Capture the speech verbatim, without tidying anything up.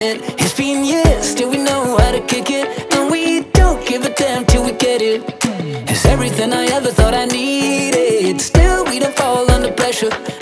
It's been years, still we know how to kick it, and we don't give a damn till we get it. It's everything I ever thought I needed. Still we don't fall under pressure.